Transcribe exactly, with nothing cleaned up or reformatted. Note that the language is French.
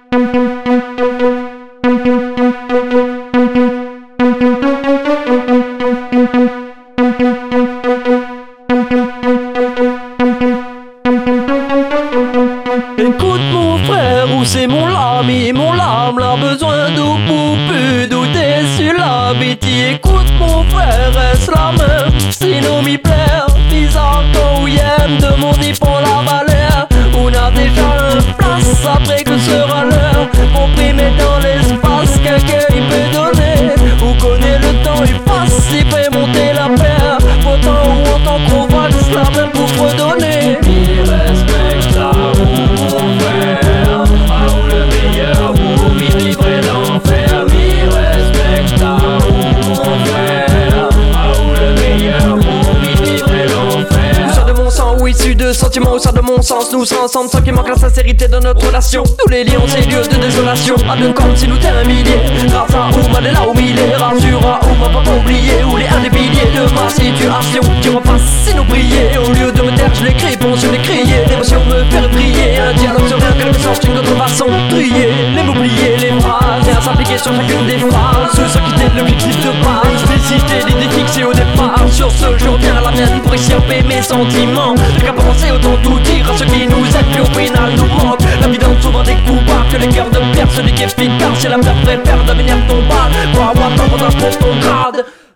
Écoute mon frère, où c'est mon lami, mon lame, l'a besoin d'eau pour plus douter sur l'habitude. Écoute mon frère, est-ce la même, sinon m'y plaire. Bizarre quand il aime demander pour la valeur. On a déjà un place après que sera l'heure. Comprimé dans l'espace, quelqu'un il peut donner. Vous connaissez le temps, il passe, il fait monter la paire. Pourtant ou en tant qu'on va la même pour redonner. Irrespectable mon frère, à où le meilleur pour m'y livrer l'enfer. Irrespectable mon frère, à où le meilleur pour m'y livrer l'enfer. Où sort de mon sang ou issu de sentiments, où sort de mon sens. Nous sommes ensemble sans qu'il manque la sincérité de notre relation. Tous les liens, ces lieux de désolation. À deux comme si nous t'es un millier. Grâce à Ouma de là où il est, rassura Ouma pas oublié. Où les un des piliers de ma situation qui repasse si nous prier. Au lieu de me taire, je l'écris, bon je l'écrier. L'émotion me fait briller. Un dialogue sur rien, quelque sorte une autre façon. Trier, les m'oublier, les phrases. Et à s'appliquer sur chacune des phrases. Ceux sans quitter l'objectif de base. Féliciter l'idée fixée au départ. Sur ce, je reviens à la mienne pour essuyer mes sentiments. J'ai qu'à penser autant tout dire à ceux qui nous aident, puis au final nous manquent. La vie donne souvent des coupables que les cœurs de pierre. Celui qui est efficace, c'est la peur préfère devenir ton bal. Pour avoir temps pour ton grade.